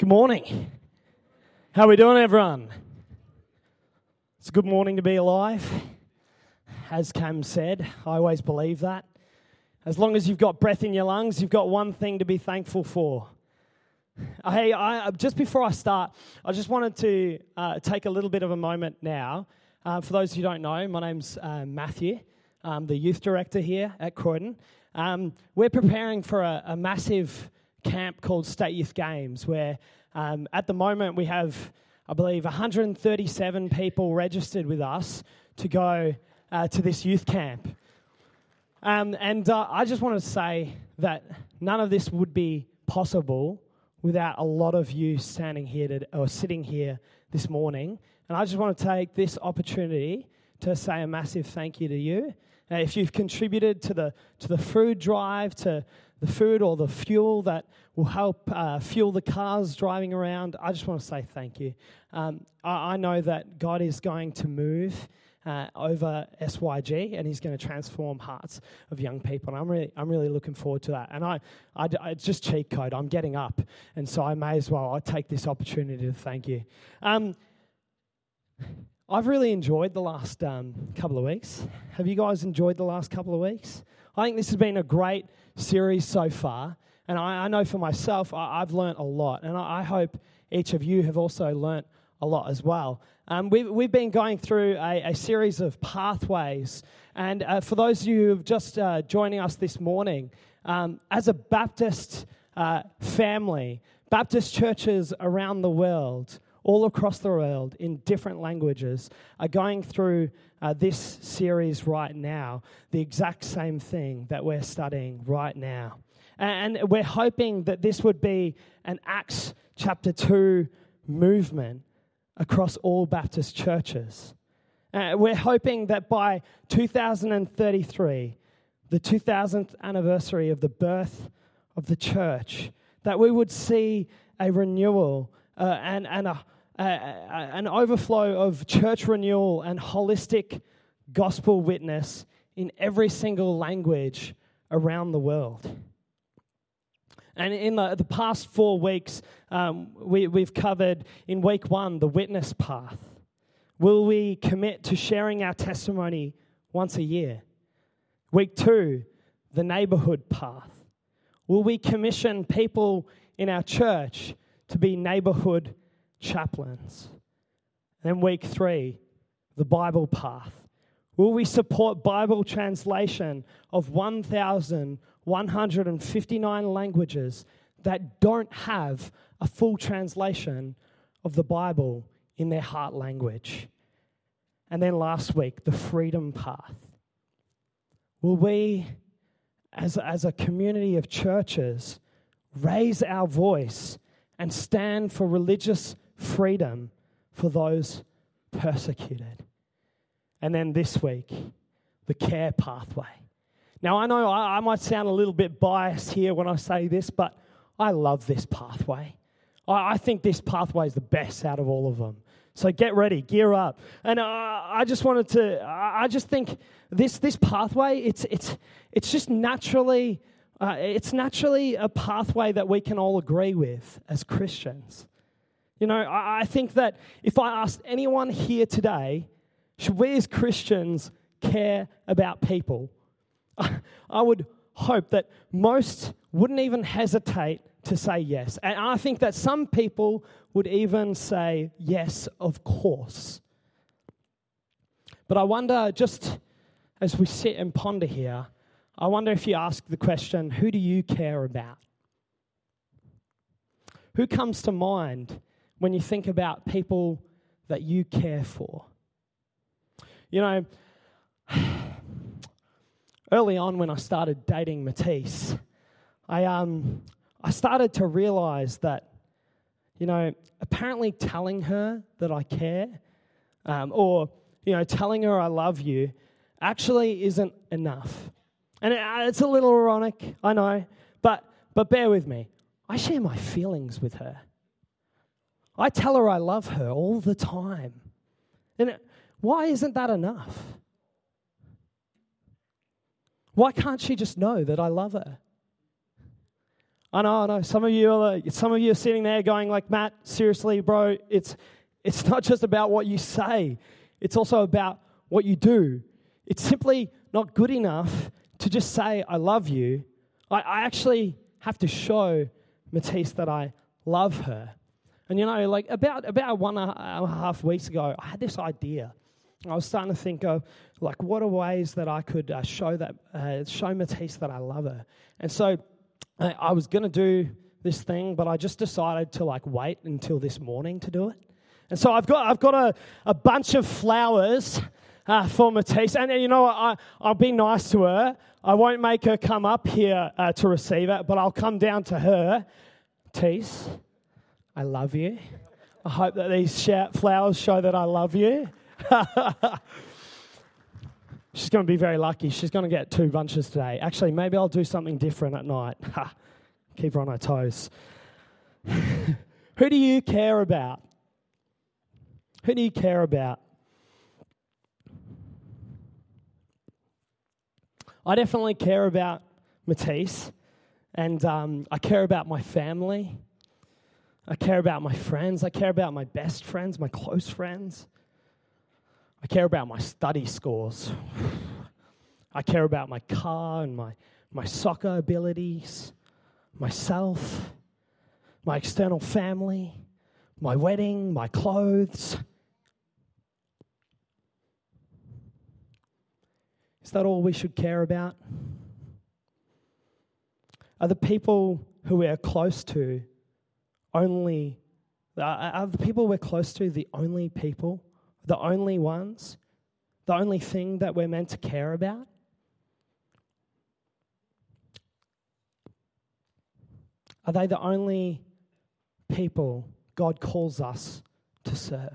Good morning. How are we doing, everyone? It's a good morning to be alive. As Cam said, I always believe that. As long as you've got breath in your lungs, you've got one thing to be thankful for. Hey, just before I start, I just wanted to take a little bit of a moment now. For those who don't know, my name's Matthew. I'm the youth director here at Croydon. We're preparing for a massive camp called State Youth Games, where at the moment we have, I believe, 137 people registered with us to go to this youth camp. I just want to say that none of this would be possible without a lot of you standing here or sitting here this morning. And I just want to take this opportunity to say a massive thank you to you. If you've contributed to the food drive, to the food or the fuel that will help fuel the cars driving around, I just want to say thank you. I know that God is going to move over SYG, and He's going to transform hearts of young people. And I'm really looking forward to that. And I just cheat code. I'm getting up, and so I may as well. I take this opportunity to thank you. I've really enjoyed the last couple of weeks. Have you guys enjoyed the last couple of weeks? I think this has been a great series so far, and I know for myself, I've learnt a lot, and I hope each of you have also learnt a lot as well. We've been going through a series of pathways, and for those of you who have just joining us this morning, as a Baptist family, Baptist churches around the world, all across the world in different languages, are going through this series right now, the exact same thing that we're studying right now. And we're hoping that this would be an Acts chapter 2 movement across all Baptist churches. We're hoping that by 2033, the 2000th anniversary of the birth of the church, that we would see a renewal and an overflow of church renewal and holistic gospel witness in every single language around the world. And in the past 4 weeks, we've covered in week 1 the witness path. Will we commit to sharing our testimony once a year? Week 2, the neighborhood path. Will we commission people in our church to be neighborhood chaplains? Then week 3, the Bible path. Will we support Bible translation of 1,159 languages that don't have a full translation of the Bible in their heart language? And then last week, the freedom path. Will we, as a community of churches, raise our voice and stand for religious freedom for those persecuted? And then this week, the care pathway. Now, I know I might sound a little bit biased here when I say this, but I love this pathway. I think this pathway is the best out of all of them. So get ready, gear up. And I just think this pathway, it's just naturally, it's naturally a pathway that we can all agree with as Christians. You know, I think that if I asked anyone here today, should we as Christians care about people? I would hope that most wouldn't even hesitate to say yes. And I think that some people would even say, yes, of course. But I wonder, just as we sit and ponder here, I wonder if you ask the question, who do you care about? Who comes to mind when you think about people that you care for? You know, early on when I started dating Matisse, I started to realize that, you know, apparently telling her that I care, or, you know, telling her I love you actually isn't enough. And it's a little ironic, I know, but bear with me. I share my feelings with her. I tell her I love her all the time. And why isn't that enough? Why can't she just know that I love her? I know. Some of you are sitting there going like, Matt, seriously, bro, it's not just about what you say. It's also about what you do. It's simply not good enough to just say, I love you. I actually have to show Matisse that I love her. And like about 1.5 weeks ago, I had this idea. I was starting to think of like what are ways that I could show Matisse that I love her. And so I was going to do this thing, but I just decided to like wait until this morning to do it. And so I've got a bunch of flowers for Matisse. And you know what? I'll be nice to her. I won't make her come up here to receive it, but I'll come down to her. Matisse, I love you. I hope that these flowers show that I love you. She's going to be very lucky. She's going to get 2 bunches today. Actually, maybe I'll do something different at night. Keep her on her toes. Who do you care about? Who do you care about? I definitely care about Matisse, and I care about my family. I care about my friends. I care about my best friends, my close friends. I care about my study scores. I care about my car and my soccer abilities, myself, my external family, my wedding, my clothes. Is that all we should care about? Are the people who we're close to are the people we're close to the only people, the only ones, the only thing that we're meant to care about? Are they the only people God calls us to serve?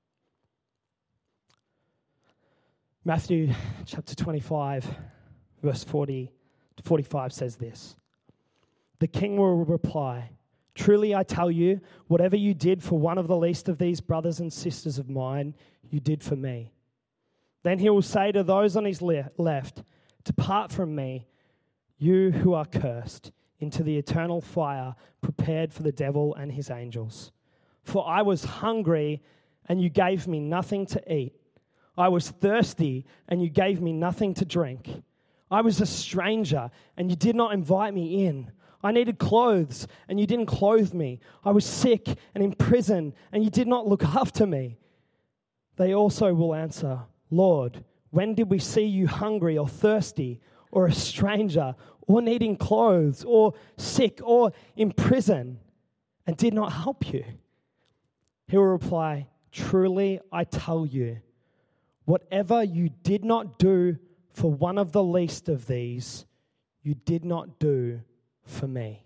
Matthew chapter 25, verse 40 to 45 says this. The king will reply, truly I tell you, whatever you did for one of the least of these brothers and sisters of mine, you did for me. Then he will say to those on his left, depart from me, you who are cursed, into the eternal fire prepared for the devil and his angels. For I was hungry, and you gave me nothing to eat. I was thirsty, and you gave me nothing to drink. I was a stranger, and you did not invite me in. I needed clothes, and you didn't clothe me. I was sick and in prison, and you did not look after me. They also will answer, Lord, when did we see you hungry or thirsty or a stranger or needing clothes or sick or in prison and did not help you? He will reply, truly I tell you, whatever you did not do for one of the least of these, you did not do for me.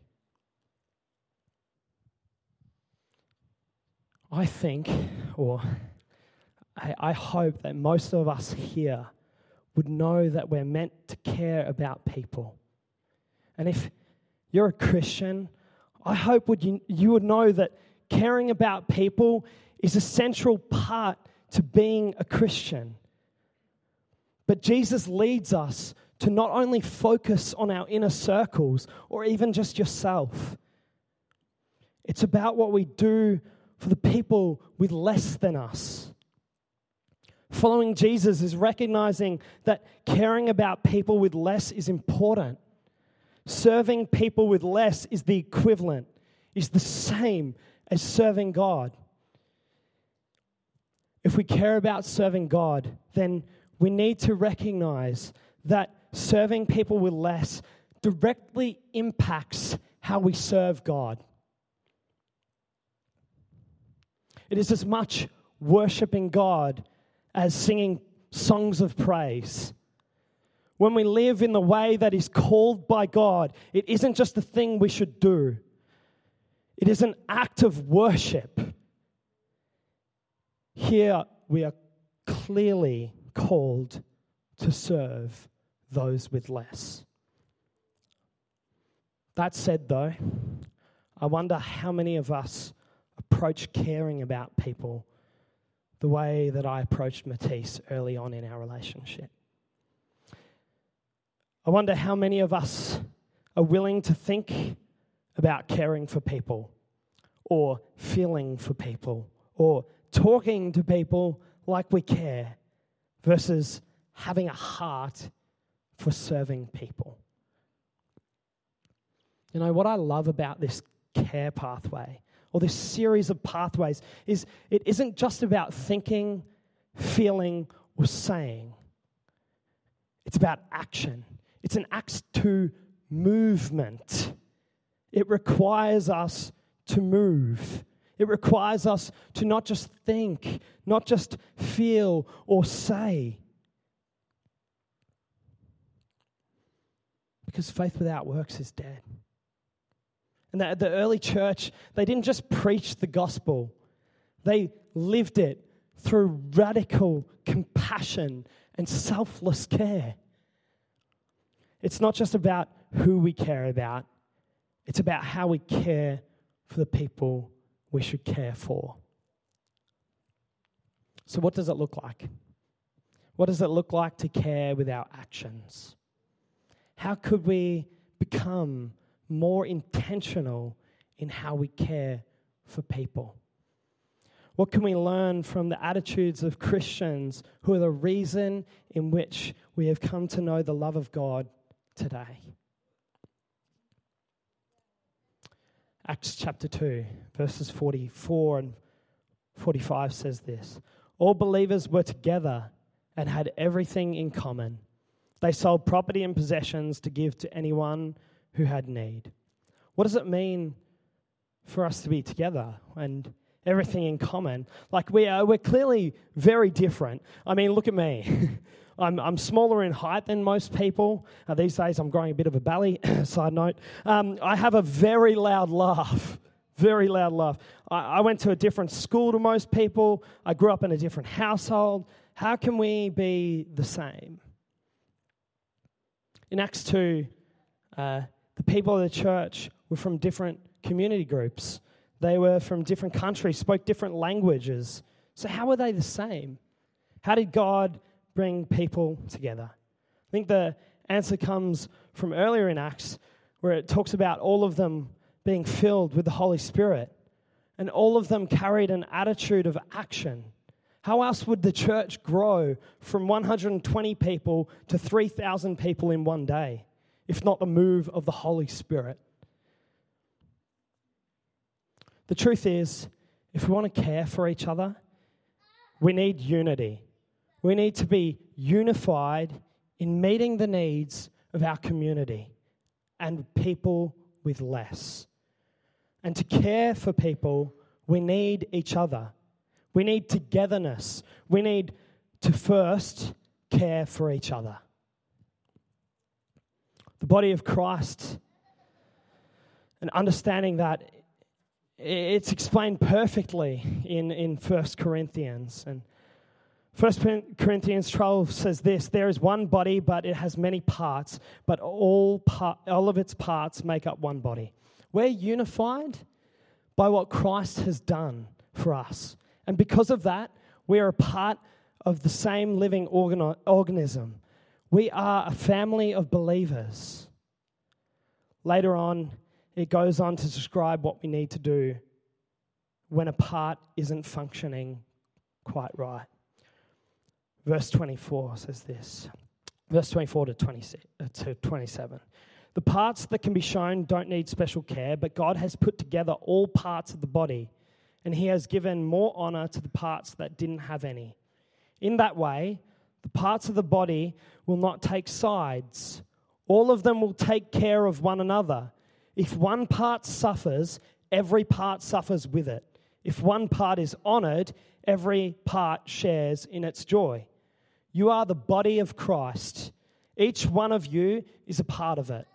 I think, or I hope that most of us here would know that we're meant to care about people. And if you're a Christian, I hope you would know that caring about people is a central part to being a Christian. But Jesus leads us to not only focus on our inner circles or even just yourself. It's about what we do for the people with less than us. Following Jesus is recognizing that caring about people with less is important. Serving people with less is the equivalent, is the same as serving God. If we care about serving God, then we need to recognize that serving people with less directly impacts how we serve God. It is as much worshiping God as singing songs of praise. When we live in the way that is called by God, it isn't just a thing we should do. It is an act of worship. Here we are clearly called to serve those with less. That said, though, I wonder how many of us approach caring about people the way that I approached Matisse early on in our relationship. I wonder how many of us are willing to think about caring for people or feeling for people or talking to people like we care versus having a heart for serving people. You know, what I love about this care pathway or this series of pathways is it isn't just about thinking, feeling, or saying. It's about action. It's an Acts 2 movement. It requires us to move. It requires us to not just think, not just feel or say. Because faith without works is dead. And the early church, they didn't just preach the gospel. They lived it through radical compassion and selfless care. It's not just about who we care about. It's about how we care for the people we should care for. So what does it look like? What does it look like to care with our actions? How could we become more intentional in how we care for people? What can we learn from the attitudes of Christians who are the reason in which we have come to know the love of God today? Acts chapter 2, verses 44 and 45 says this: all believers were together and had everything in common. They sold property and possessions to give to anyone who had need. What does it mean for us to be together and everything in common? Like we're clearly very different. I mean, look at me. I'm smaller in height than most people. These days I'm growing a bit of a belly, side note. I have a very loud laugh. Very loud laugh. I went to a different school to most people. I grew up in a different household. How can we be the same? In Acts 2, the people of the church were from different community groups. They were from different countries, spoke different languages. So how were they the same? How did God bring people together? I think the answer comes from earlier in Acts, where it talks about all of them being filled with the Holy Spirit, and all of them carried an attitude of action. How else would the church grow from 120 people to 3,000 people in one day, if not the move of the Holy Spirit? The truth is, if we want to care for each other, we need unity. We need to be unified in meeting the needs of our community and people with less. And to care for people, we need each other. We need togetherness. We need to first care for each other. The body of Christ, and understanding that it's explained perfectly in 1 Corinthians. And 1 Corinthians 12 says this: there is one body, but it has many parts, but all of its parts make up one body. We're unified by what Christ has done for us. And because of that, we are a part of the same living organism. We are a family of believers. Later on, it goes on to describe what we need to do when a part isn't functioning quite right. Verse 24 says this. Verse 24 to 27. The parts that can be shown don't need special care, but God has put together all parts of the body, and he has given more honor to the parts that didn't have any. In that way, the parts of the body will not take sides. All of them will take care of one another. If one part suffers, every part suffers with it. If one part is honored, every part shares in its joy. You are the body of Christ. Each one of you is a part of it.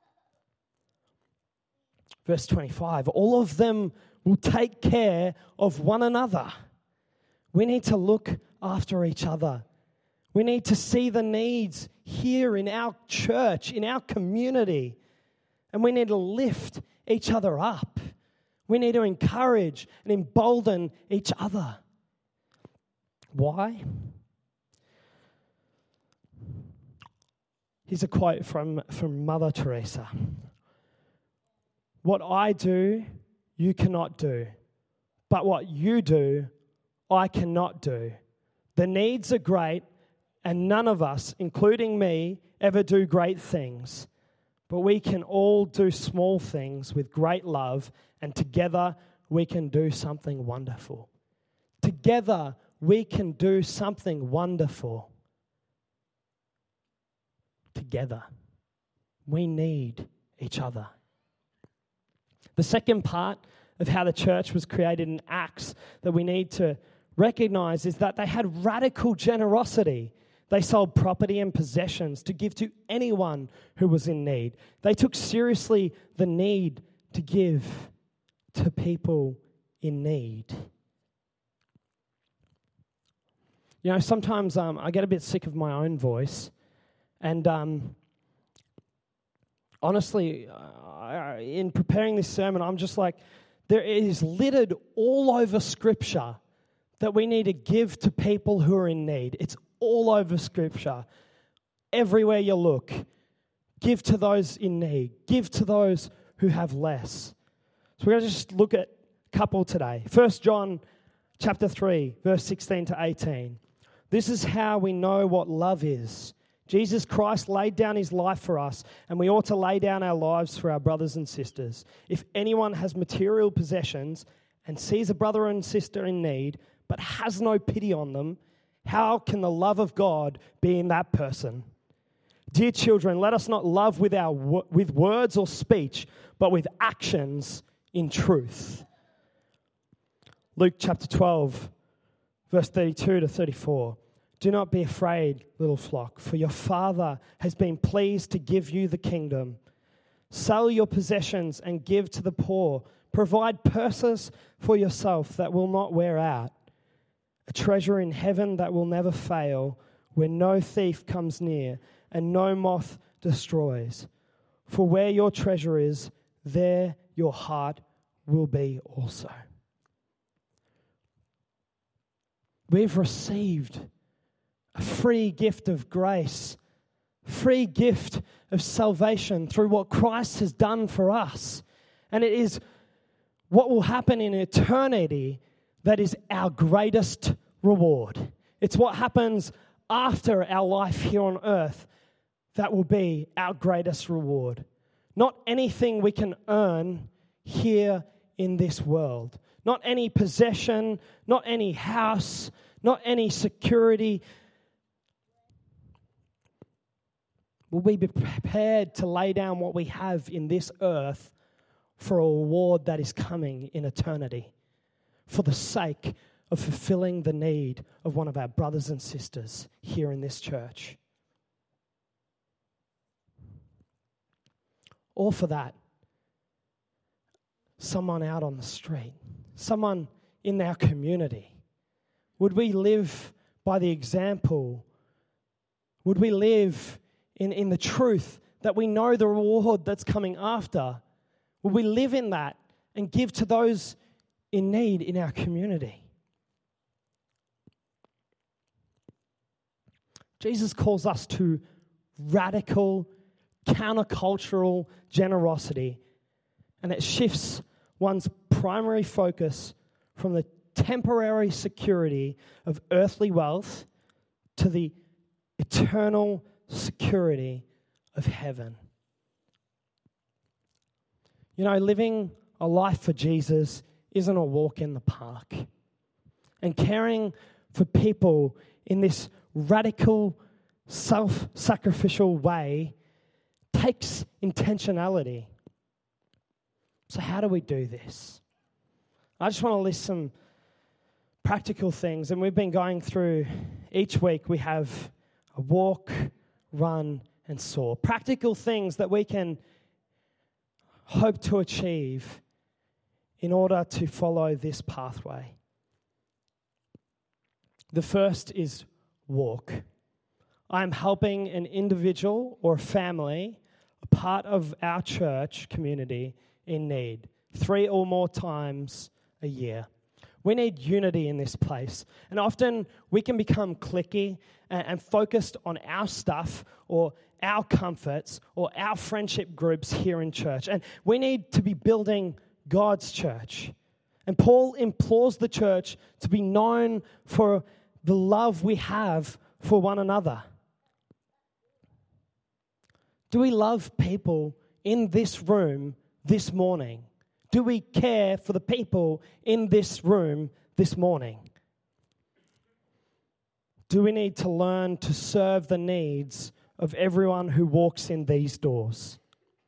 Verse 25, all of them will take care of one another. We need to look after each other. We need to see the needs here in our church, in our community. And we need to lift each other up. We need to encourage and embolden each other. Why? Here's a quote from Mother Teresa. What I do, you cannot do. But what you do, I cannot do. The needs are great, and none of us, including me, ever do great things. But we can all do small things with great love, and together we can do something wonderful. Together we can do something wonderful. Together. We need each other. The second part of how the church was created in Acts that we need to recognize is that they had radical generosity. They sold property and possessions to give to anyone who was in need. They took seriously the need to give to people in need. You know, sometimes I get a bit sick of my own voice, and honestly, in preparing this sermon, I'm just like, there is littered all over Scripture that we need to give to people who are in need. It's all over Scripture. Everywhere you look, give to those in need. Give to those who have less. So we're going to just look at a couple today. 1 John chapter 3, verse 16 to 18. This is how we know what love is. Jesus Christ laid down his life for us, and we ought to lay down our lives for our brothers and sisters. If anyone has material possessions and sees a brother and sister in need, but has no pity on them, how can the love of God be in that person? Dear children, let us not love with words or speech, but with actions in truth. Luke chapter 12, verse 32 to 34. Do not be afraid, little flock, for your Father has been pleased to give you the kingdom. Sell your possessions and give to the poor. Provide purses for yourself that will not wear out, a treasure in heaven that will never fail, where no thief comes near and no moth destroys. For where your treasure is, there your heart will be also. We've received a free gift of grace, free gift of salvation through what Christ has done for us. And it is what will happen in eternity that is our greatest reward. It's what happens after our life here on earth that will be our greatest reward. Not anything we can earn here in this world. Not any possession, not any house, not any security. Will we be prepared to lay down what we have in this earth for a reward that is coming in eternity, for the sake of fulfilling the need of one of our brothers and sisters here in this church? Or for that, someone out on the street, someone in our community? Would we live by the example? Would we live in the truth that we know the reward that's coming after? Will we live in that and give to those in need in our community? Jesus calls us to radical, countercultural generosity, and it shifts one's primary focus from the temporary security of earthly wealth to the eternal security of heaven. You know, living a life for Jesus isn't a walk in the park. And caring for people in this radical, self-sacrificial way takes intentionality. So how do we do this? I just want to list some practical things, and we've been going through each week. We have a walk, run, and soar. Practical things that we can hope to achieve in order to follow this pathway. The first is walk. I'm helping an individual or a family, a part of our church community, in need 3 or more times a year. We need unity in this place. And often we can become cliquey and focused on our stuff or our comforts or our friendship groups here in church. And we need to be building God's church. And Paul implores the church to be known for the love we have for one another. Do we love people in this room this morning? Do we care for the people in this room this morning? Do we need to learn to serve the needs of everyone who walks in these doors?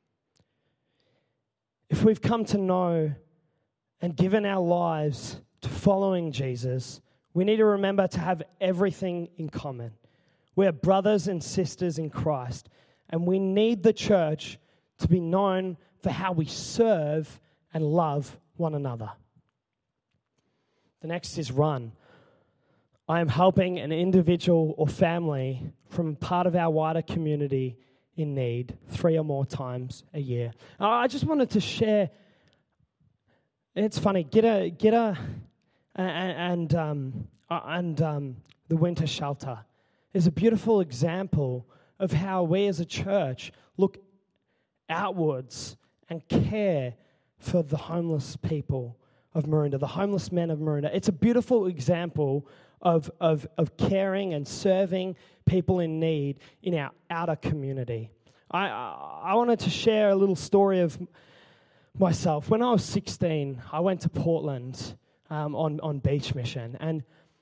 If we've come to know and given our lives to following Jesus, we need to remember to have everything in common. We're brothers and sisters in Christ, and we need the church to be known for how we serve and love one another. The next is run. I am helping an individual or family from part of our wider community in need 3 or more times a year. I just wanted to share. It's funny. Gitta and the winter shelter is a beautiful example of how we as a church look outwards and care for the homeless people of Maroondah, the homeless men of Maroondah. It's a beautiful example of caring and serving people in need in our outer community. I wanted to share a little story of myself. When I was 16, I went to Portland on beach mission, and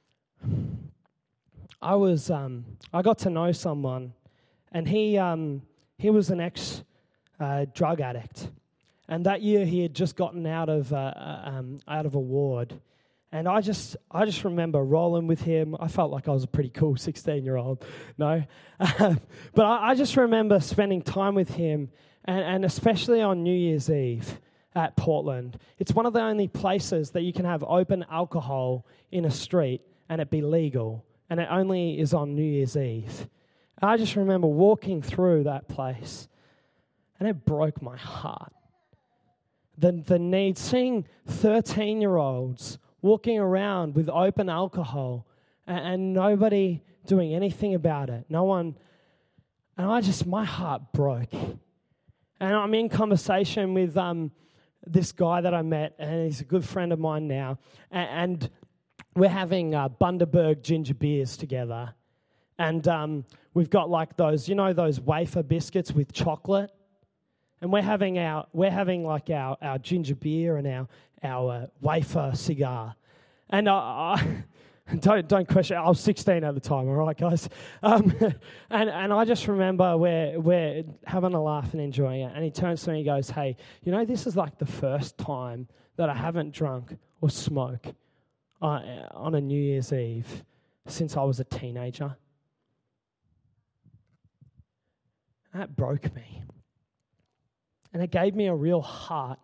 I got to know someone, and he was an ex drug addict. And that year he had just gotten out of a ward, and I just remember rolling with him. I felt like I was a pretty cool 16-year-old, no, but I just remember spending time with him, and especially on New Year's Eve at Portland. It's one of the only places that you can have open alcohol in a street and it be legal, and it only is on New Year's Eve. I just remember walking through that place, and it broke my heart. The need, seeing 13-year-olds walking around with open alcohol and nobody doing anything about it. No one, and my heart broke. And I'm in conversation with this guy that I met, and he's a good friend of mine now, and we're having Bundaberg ginger beers together. And we've got like those wafer biscuits with chocolate. And we're having our ginger beer and our wafer cigar. And don't question. I was 16 at the time. All right, guys. And I just remember we're having a laugh and enjoying it. And he turns to me and he goes, "Hey, this is like the first time that I haven't drunk or smoked on a New Year's Eve since I was a teenager." That broke me. And it gave me a real heart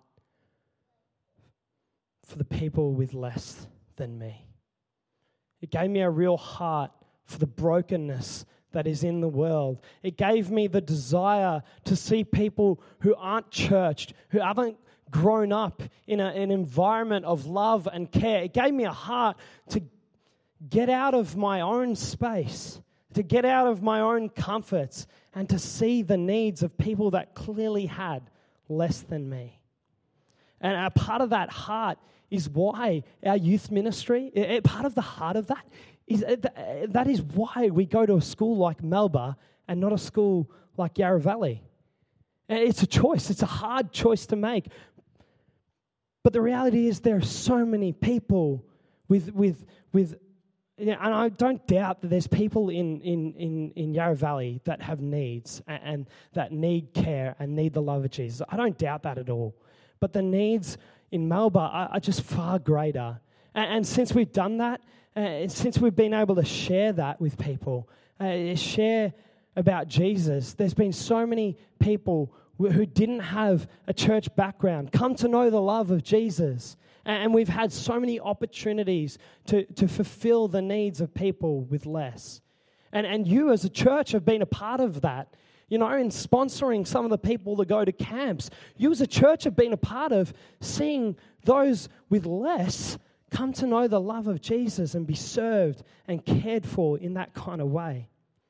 for the people with less than me. It gave me a real heart for the brokenness that is in the world. It gave me the desire to see people who aren't churched, who haven't grown up in an environment of love and care. It gave me a heart to get out of my own space, to get out of my own comforts, and to see the needs of people that clearly had less than me. And a part of that heart is why our youth ministry, part of the heart of that is why we go to a school like Melba and not a school like Yarra Valley. And it's a choice. It's a hard choice to make. But the reality is there are so many people with and I don't doubt that there's people in Yarra Valley that have needs and that need care and need the love of Jesus. I don't doubt that at all. But the needs in Melba are just far greater. And since we've done that, since we've been able to share that with people, share about Jesus, there's been so many people who didn't have a church background come to know the love of Jesus. And we've had so many opportunities to fulfill the needs of people with less. And you as a church have been a part of that. In sponsoring some of the people that go to camps. You as a church have been a part of seeing those with less Come to know the love of Jesus and be served and cared for in that kind of way.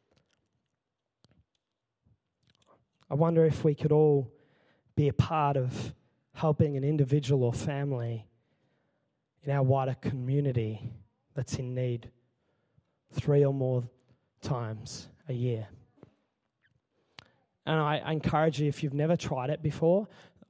I wonder if we could all be a part of helping an individual or family in our wider community that's in need 3 or more times a year. And I encourage you, if you've never tried it before,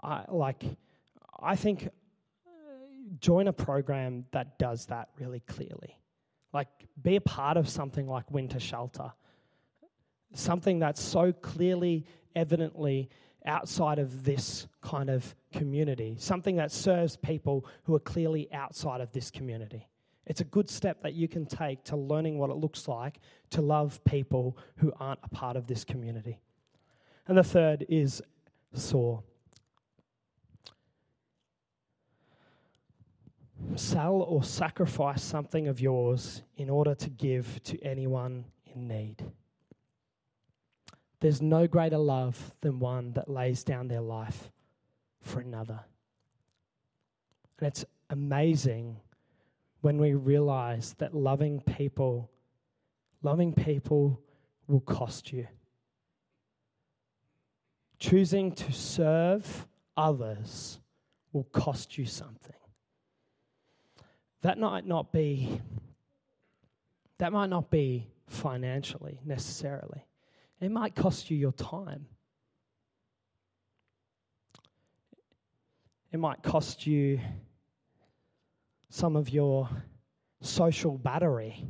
I think join a program that does that really clearly. Like, be a part of something like Winter Shelter. Something that's so clearly, evidently outside of this kind of community. Something that serves people who are clearly outside of this community. It's a good step that you can take to learning what it looks like to love people who aren't a part of this community. And the third is soar. Sell or sacrifice something of yours in order to give to anyone in need. There's no greater love than one that lays down their life for another. And it's amazing when we realize that loving people will cost you. Choosing to serve others will cost you something. That might not be financially necessarily. It might cost you your time. It might cost you some of your social battery.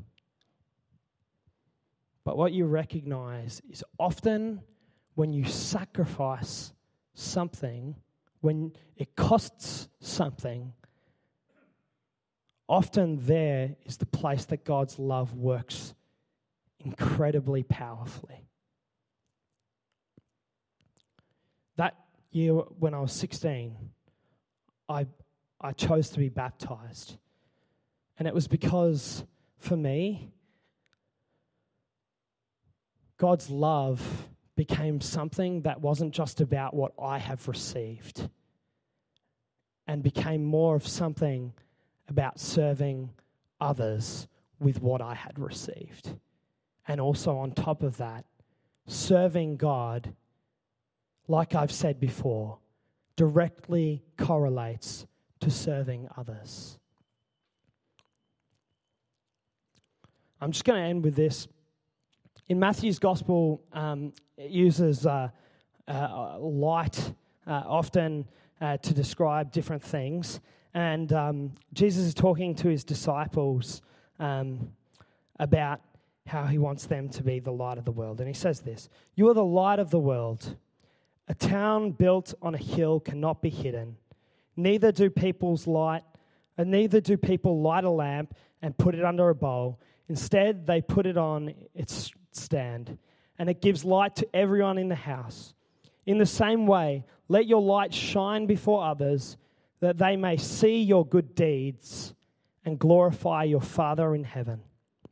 But what you recognize is often when you sacrifice something, when it costs something, often there is the place that God's love works incredibly powerfully. That year when I was 16, I chose to be baptized. And it was because, for me, God's love became something that wasn't just about what I have received, and became more of something about serving others with what I had received. And also on top of that, serving God, like I've said before, directly correlates to serving others. I'm just going to end with this. In Matthew's Gospel, it uses light often to describe different things. And Jesus is talking to his disciples about how he wants them to be the light of the world. And he says this: "You are the light of the world. A town built on a hill cannot be hidden. Neither do people light a lamp and put it under a bowl. Instead, they put it on its stand, and it gives light to everyone in the house. In the same way, let your light shine before others, that they may see your good deeds and glorify your Father in heaven."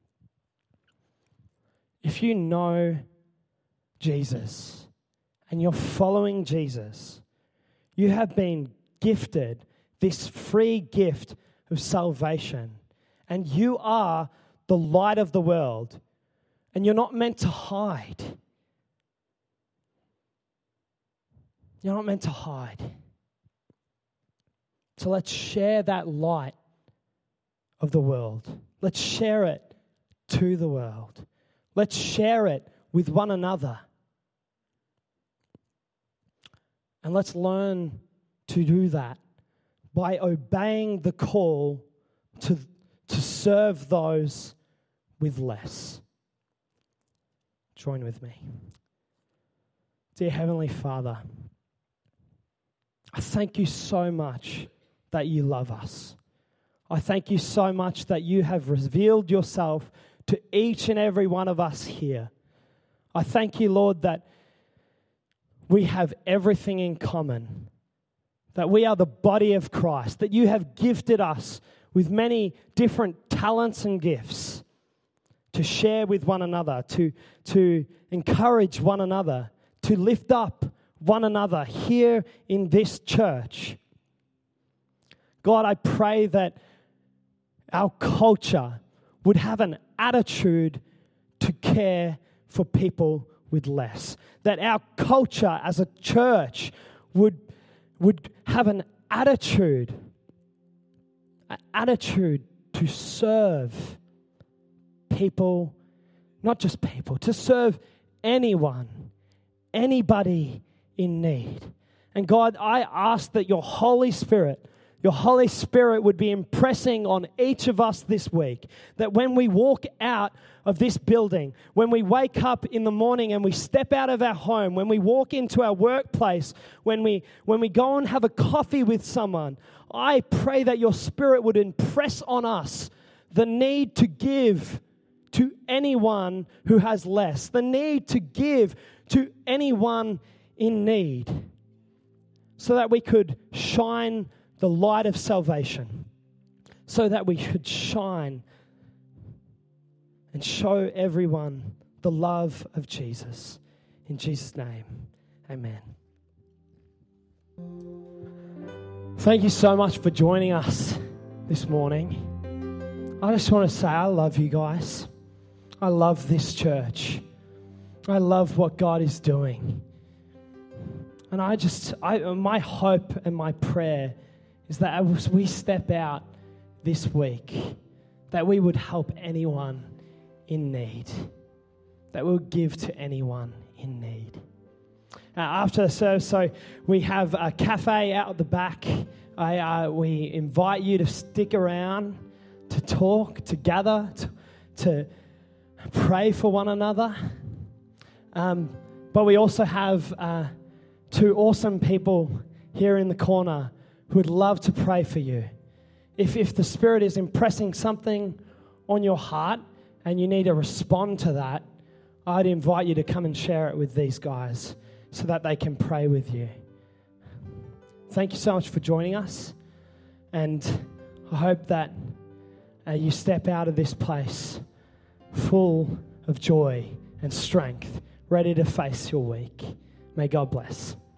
If you know Jesus and you're following Jesus, you have been gifted this free gift of salvation, and you are the light of the world, and you're not meant to hide. You're not meant to hide. So let's share that light of the world. Let's share it to the world. Let's share it with one another. And let's learn to do that by obeying the call to serve those with less. Join with me. Dear Heavenly Father, I thank you so much that you love us. I thank you so much that you have revealed yourself to each and every one of us here. I thank you, Lord, that we have everything in common, that we are the body of Christ, that you have gifted us with many different talents and gifts to share with one another, to encourage one another, to lift up one another here in this church. God, I pray that our culture would have an attitude to care for people with less. That our culture as a church would have an attitude to serve people, not just people, to serve anyone, anybody in need. And God, I ask that your Holy Spirit would be impressing on each of us this week, that when we walk out of this building, when we wake up in the morning and we step out of our home, when we walk into our workplace, when we go and have a coffee with someone, I pray that your Spirit would impress on us the need to give to anyone who has less, the need to give to anyone in need, so that we could shine the light of salvation, so that we could shine and show everyone the love of Jesus. In Jesus' name, amen. Thank you so much for joining us this morning. I just want to say I love you guys. I love this church. I love what God is doing. And my hope and my prayer is that as we step out this week, that we would help anyone in need, that we'll give to anyone in need. After the service, so we have a cafe out at the back. We invite you to stick around, to talk, to gather, to pray for one another. But we also have two awesome people here in the corner who would love to pray for you. If the Spirit is impressing something on your heart and you need to respond to that, I'd invite you to come and share it with these guys so that they can pray with you. Thank you so much for joining us, and I hope that you step out of this place full of joy and strength, ready to face your week. May God bless.